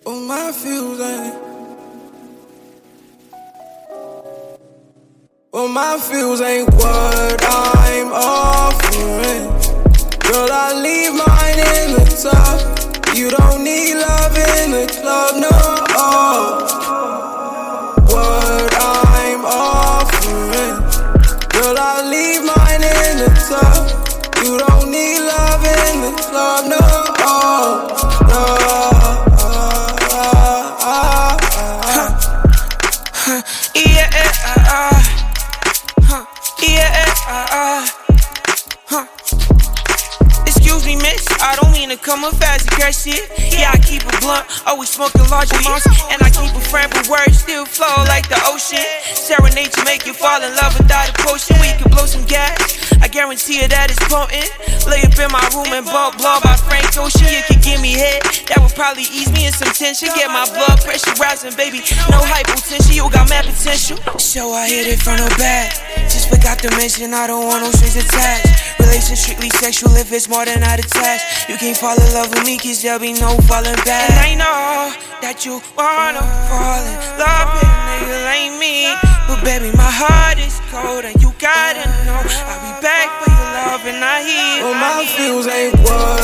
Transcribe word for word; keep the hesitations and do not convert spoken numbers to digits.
Oh, my feels ain't. Well, my feels ain't what I'm offering. Girl, I leave mine in the tub. You don't need love in the club, no. What I'm offering. Girl, I leave mine in the tub. You don't need love in the club, no. No. Yeah, uh, huh. Yeah, uh, huh. Excuse me, miss, I don't mean to come up fast and crash shit. Yeah, I keep a blunt, always smoking large amounts, and I keep a friend, but words still flow like the ocean. Serenade to make you fall in love without a potion. We can blow some gas, I guarantee you that it's potent. Lay up in my room and bump blow by Frank Ocean. You can give me head, that would probably ease me in some tension. Get my blood pressure rising, baby, no hypotension. You got mad potential, so I hit it from the back. Just forgot to mention I don't want no strings attached. Relation strictly sexual if it's more than not attached. You can't fall in love with me cause there'll be no falling back. And I know that you wanna fall in love with a nigga like me, but baby my heart is cold and you gotta know I'll be back for your love and I hear. Well, my feels ain't what